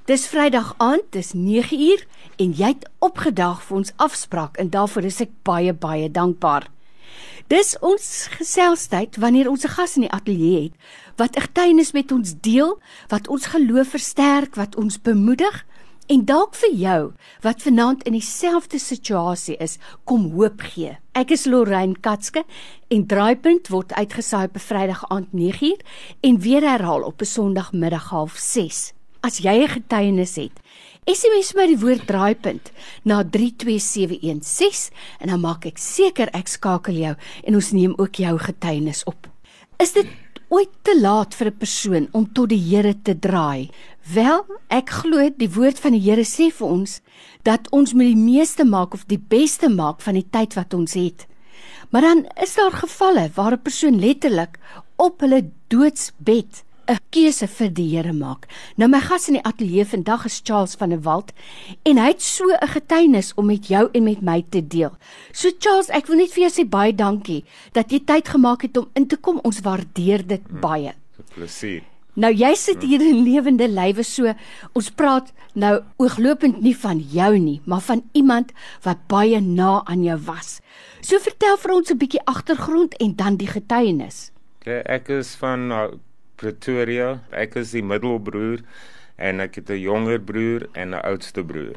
Dis Vrydag aand, dis 9uur en jy het opgedag vir ons afspraak en daarvoor is ek baie, baie dankbaar. Dis ons geselstyd wanneer ons 'n gas in die ateljee het, wat 'n getuienis met ons deel, wat ons geloof versterk, wat ons bemoedig, en dalk vir jou, wat vanaand in dieselfde situasie is, kom hoop gee. Ek is Lorraine Katske en Draaipunt word uitgesaai op 'n Vrydag aand 9uur en weer herhaal op 'n Sondagmiddag 5:30. As jy 'n getuienis het, SMS my die woord Draaipunt na 32716 en dan maak ek seker ek skakel jou en ons neem ook jou getuienis op. Is dit ooit te laat vir 'n persoon om tot die Here te draai? Wel, ek glo die woord van die Here sê vir ons dat ons moet die meeste maak of die beste maak van die tyd wat ons het. Maar dan is daar gevalle waar 'n persoon letterlik op hulle doodsbed 'n keuse vir die Here maak. Nou my gas in die ateljee vandag is Charles van der Walt en hy het so 'n getuienis om met jou en met my te deel. So Charles, ek wil net vir jou sê baie dankie dat jy tyd gemaak het om in te kom. Ons waardeer dit baie. Plesier. Nou jy sit hier in lewende lywe, so ons praat nou ooglopend nie van jou nie, maar van iemand wat baie na aan jou was. So vertel vir ons 'n bietjie agtergrond en dan die getuienis. Okay, ek is van Pretoria. Ek is die middelbroer en ek het 'n jonger broer en 'n oudste broer.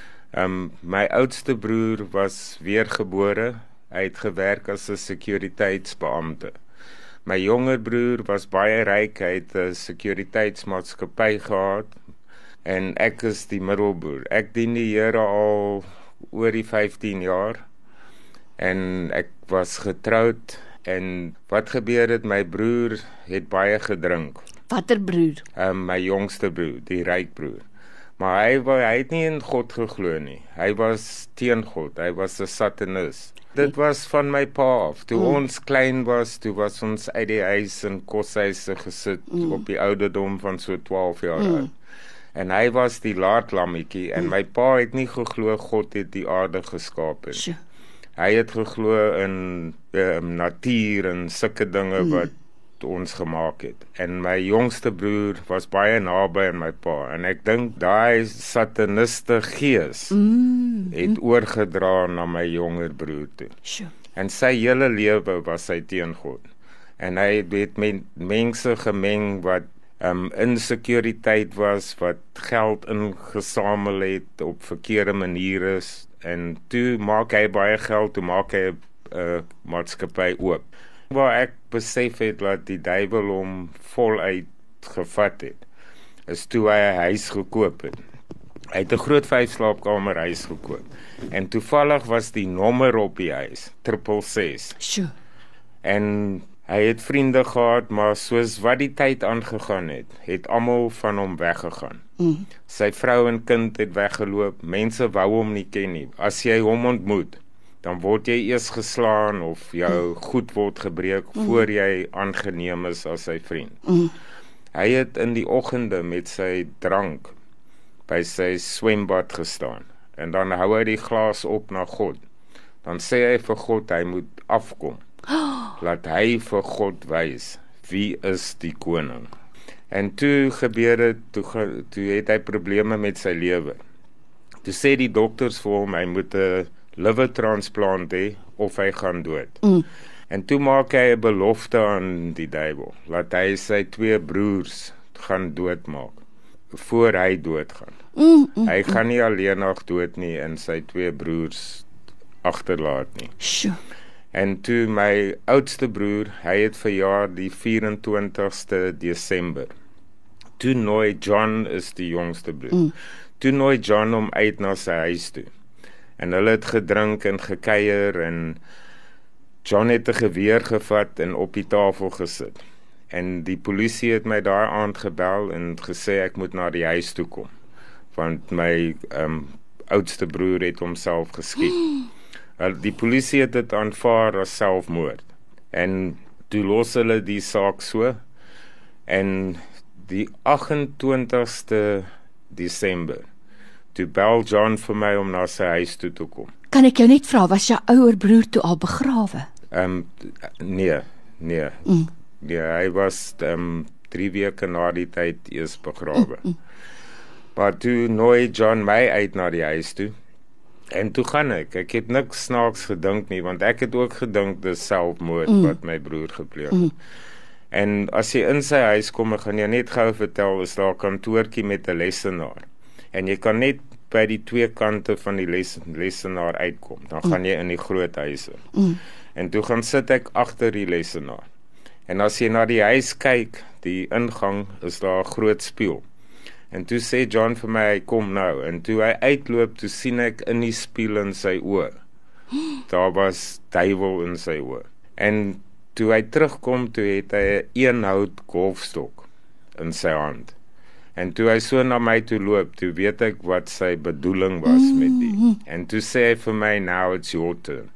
My oudste broer was weergebore. Hy het gewerk as 'n sekuriteitsbeampte. My jonger broer was baie ryk. Hy het 'n sekuriteitsmaatskappy gehad en ek is die middelbroer. Ek dien die Here al oor die 15 jaar en ek was getroud. En wat gebeur het, my broer het baie gedrink. Watter broer? My jongste broer, die ryk broer. Maar hy het nie in God geglo nie. Hy was teen God, hy was 'n satanis. Dit was van my pa af. Toe ons klein was, toe was ons uit die huis in koshuise gesit op die ouderdom van so 12 jaar oud. En hy was die laatlammetjie en my pa het nie geglo God het die aarde geskaap nie. Hy het geglo in natuur en sulke dinge wat ons gemaak het. En my jongste broer was baie naby aan my pa. En ek dink daai sataniste gees het oorgedra na my jonger broer toe. En sy hele lewe was hy teen God. En hy het met mense gemeng wat insekuriteit was, wat geld ingesamel het op verkeerde maniere. En toe maak hy baie geld, toe maak hy 'n maatskappy oop. Waar ek besef het dat die duiwel hom voluit gevat het, is toe hy 'n huis gekoop het. Hy het 'n groot 5-slaapkamer huis gekoop. En toevallig was die nommer op die huis 666. En hy het vriende gehad, maar soos wat die tyd aangegaan het almal van hom weggegaan. Sy vrou en kind het weggeloop, mense wou hom nie ken nie. As jy hom ontmoet, dan word jy eers geslaan of jou goed word gebreek voor jy aangeneem is as sy vriend. Hy het in die oggende met sy drank by sy swembad gestaan en dan hou hy die glas op na God. Dan sê hy vir God hy moet afkom. Laat hy vir God wys wie is die koning. En toe gebeur dit, toe het hy probleme met sy lewe. Toe sê die dokters vir hom hy moet 'n livertransplant hê of hy gaan dood. En toe maak hy 'n belofte aan die duiwel, laat hy sy 2 broers gaan doodmaak voor hy doodgaan. Hy gaan nie alleenig dood nie en sy 2 broers agterlaat nie. En toe my oudste broer, hy het verjaar die 24ste Desember. Toe nooi John is die jongste broer. Toe nooi John hom uit na sy huis toe. En hulle het gedrink en gekuier en John het 'n geweer gevat en op die tafel gesit. En die polisie het my daai aand gebel en gesê ek moet na die huis toe kom. Want my oudste broer het homself geskiet. Die polisie het dit aanvaar as selfmoord. En toe los hulle die saak so. En die 28ste Desember, toe bel John vir my om na sy huis toe te kom. Kan ek jou net vra, was jou ouer broer toe al begrawe? Nee. Ja, hy was 3 weke na die tyd eers begrawe. Maar toe nooi John my uit na die huis toe. En toe gaan ek het niks snaaks gedink nie, want ek het ook gedink dis selfmoord wat my broer gepleeg het. En as jy in sy huis kom, ek gaan jy net gou vertel, is daar 'n kantoortjie met 'n lesenaar. En jy kan net by die twee kante van die lesenaar uitkom. Dan gaan jy in die groot huis in. En toe gaan sit ek agter die lesenaar. En as jy na die huis kyk, die ingang, is daar 'n groot spieël. En toe sê John vir my, hy kom nou. En toe hy uitloop, toe sien ek in die spieël in sy oë. Daar was duiwel in sy oë. En toe hy terugkom, toe het hy 'n eenhout golfstok in sy hand. En toe hy so na my toe loop, toe weet ek wat sy bedoeling was met die. En toe sê hy vir my, now it's your turn.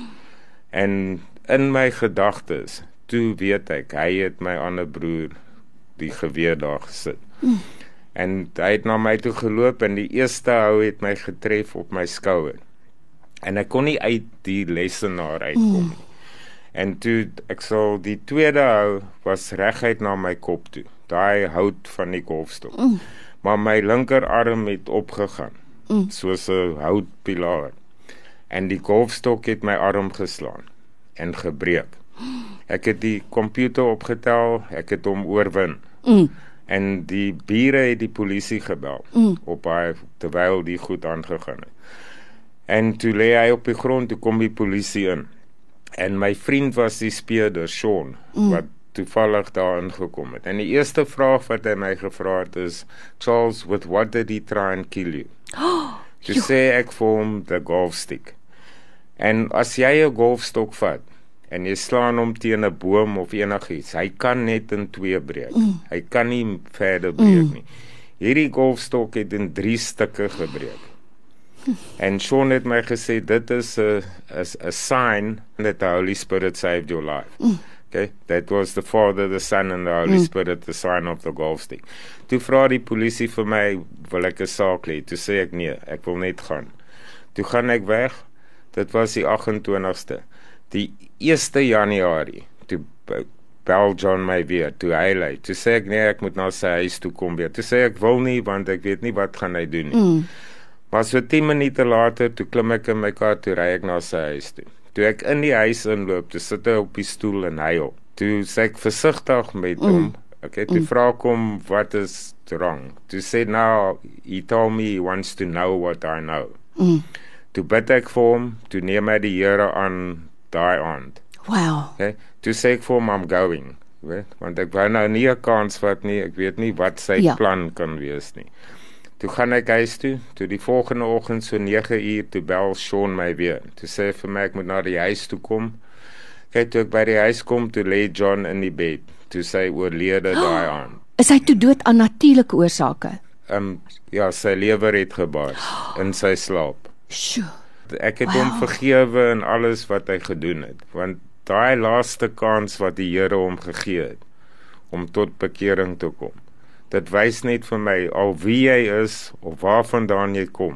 En in my gedagtes, toe weet ek, hy het my ander broer die geweer daar gesit. En hy het na my toe geloop en die eerste hou het my getref op my skouer. En ek kon nie uit die lesenaar uitkom nie. En toe, ek sal die tweede hou was reguit na my kop toe. Daai hout van die golfstok. Maar my linkerarm het opgegaan, soos 'n houtpilaar. En die golfstok het my arm geslaan en gebreek. Ek het die komputer opgetel, ek het hom oorwin. En die bure het die polisie gebel, op hy, terwyl die goed aangegaan het. En toe lê hy op die grond, toe kom die polisie in. En my vriend was die speurder, Sean, wat toevallig daar ingekom het. En die eerste vraag wat hy my gevra het is, Charles, with what did he try and kill you? Toe sê ek vir hom, the golf stick. En as jy 'n golfstok vat, en jy slaan hom teen 'n boom of enigiets, hy kan net in twee breek. Hy kan nie verder breek nie. Hierdie golfstok het in 3 stukke gebreek. En Sean het my gesê, dit is a sign that the Holy Spirit saved your life. Okay, that was the Father, the Son and the Holy Spirit, the sign of the golf stick. Toe vra die polisie vir my, wil ek 'n saak lê? Toe sê ek nee, ek wil net gaan. Toe gaan ek weg, dit was die 28ste. Die 1 Januarie, toe bel John my weer, toe hy lei. Toe sê ek nee, ek moet na sy huis toe kom weer. Toe sê ek wil nie, want ek weet nie wat gaan hy doen nie. Maar so 10 minute later, toe klim ek in my kar, toe ry ek na sy huis toe. Toe ek in die huis inloop, toe sit hy op die stoel en huil. Toe sê ek versigtig met hom, okay, toe vra ek hom, what is wrong? Toe sê, now, he told me he wants to know what I know. Toe bid ek vir hom, toe neem hy die Here aan daai aand. Wow. Okay, toe sê ek vir hom, I'm going. Weet, want ek wou nou nie 'n kans vat nie, ek weet nie wat sy plan kan wees nie. Toe gaan ek huis toe, toe die volgende oggend so 9 uur, toe bel Sean my weer. Toe sê hy vir my, ek moet na die huis toe kom. Kyk, toe ek by die huis kom, toe lê John in die bed. Toe sê hy oorlede daai aand. Is hy toe dood aan natuurlike oorsake? Ja, sy lewer het gebars in sy slaap. Sjoe. Ek het hom vergewe in alles wat hy gedoen het, want daai laaste kans wat die Here hom gegee het, om tot bekering te kom, dit wys net vir my, al wie jy is, of waarvandaan jy kom,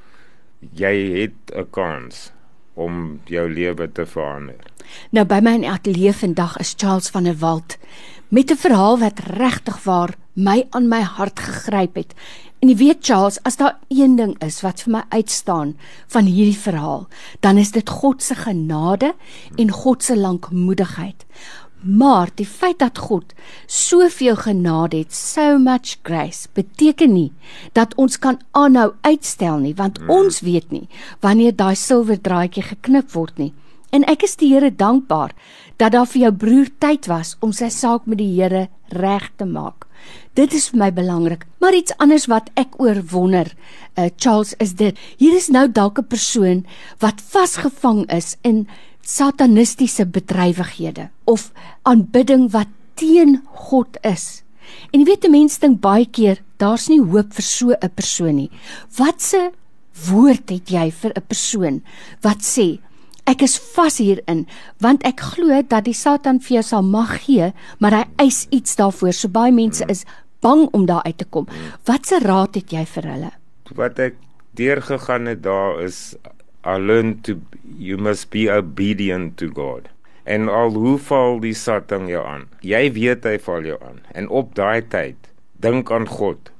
jy het 'n kans om jou lewe te verander. Nou by my in die ateljee vandag is Charles van der Walt, met 'n verhaal wat regtig waar my aan my hart gegryp het. En jy weet Charles, as daar een ding is wat vir my uitstaan van hierdie verhaal, dan is dit God se genade en God se lankmoedigheid. Maar die feit dat God soveel genade het, so much grace, beteken nie dat ons kan aanhou uitstel nie, want ons weet nie wanneer daai silwerdraadjie geknip word nie. En ek is die Here dankbaar dat daar vir jou broer tyd was om sy saak met die Here reg te maak. Dit is vir my belangrik, maar iets anders wat ek oor wonder, Charles, is dit. Hier is nou dalk 'n persoon wat vasgevang is in satanistiese bedrywighede of aanbidding wat teen God is. En jy weet, 'n mens dink baie keer, daar's nie hoop vir so 'n persoon nie. Watse woord het jy vir 'n persoon wat sê, ek is vas hierin, want ek glo dat die Satan vir jou sal mag gee, maar hy eis iets daarvoor. So baie mense is bang om daar uit te kom. Watse raad het jy vir hulle? Wat ek deurgegaan het daar is, I learned you must be obedient to God. En al hoe val die Satan jou aan, jy weet hy val jou aan. En op daai tyd, dink aan God.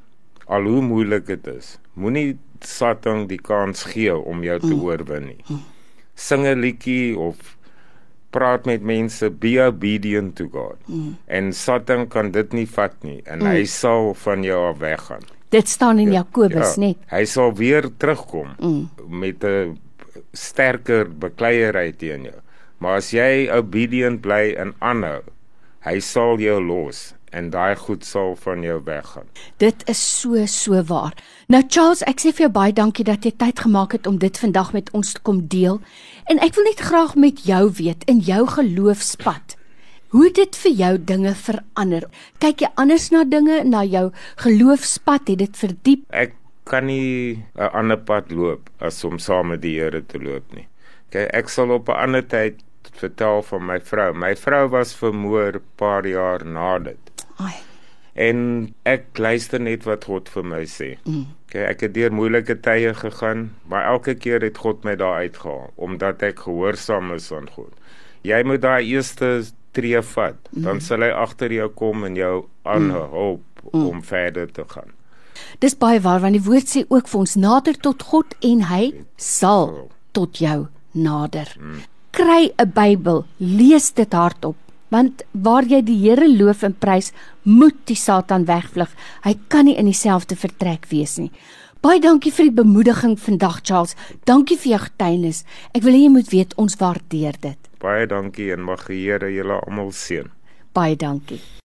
al hoe moeilik dit is, moenie Satan die kans gee om jou te oorwin nie. Sing 'n liedjie of praat met mense, be obedient to God. En Satan kan dit nie vat nie, en hy sal van jou af weggaan. Dit staan in Jakobus net. Hy sal weer terugkom met 'n sterker bekleierery teen jou. Maar as jy obedient bly en aanhou, hy sal jou los en daai goed sal van jou weggaan. Dit is so waar. Nou Charles, ek sê vir jou baie dankie dat jy tyd gemaak het om dit vandag met ons te kom deel. En ek wil net graag met jou weet, in jou geloofspad, hoe dit vir jou dinge verander. Kyk jy anders na dinge, na jou geloofspad, het dit verdiep? Ek kan nie 'n ander pad loop as om saam met die Here te loop nie. Kyk, ek sal op 'n ander tyd vertel van my vrou. My vrou was vermoor paar jaar na dit. Ai. En ek luister net wat God vir my sê. Okay, ek het deur moeilike tye gegaan, maar elke keer het God my daar uitgehaal, omdat ek gehoorsaam is aan God. Jy moet daai eerste tree vat, dan sal hy agter jou kom en jou aanhelp om verder te gaan. Dis baie waar, want die woord sê ook vir ons, nader tot God en hy sal tot jou nader. Kry 'n Bybel, lees dit hardop, want waar jy die Here loof en prys, moet die Satan wegvlug. Hy kan nie in dieselfde vertrek wees nie. Baie dankie vir die bemoediging vandag, Charles. Dankie vir jou getuienis. Ek wil hê jy moet weet, ons waardeer dit. Baie dankie en mag die Here julle almal seën. Baie dankie.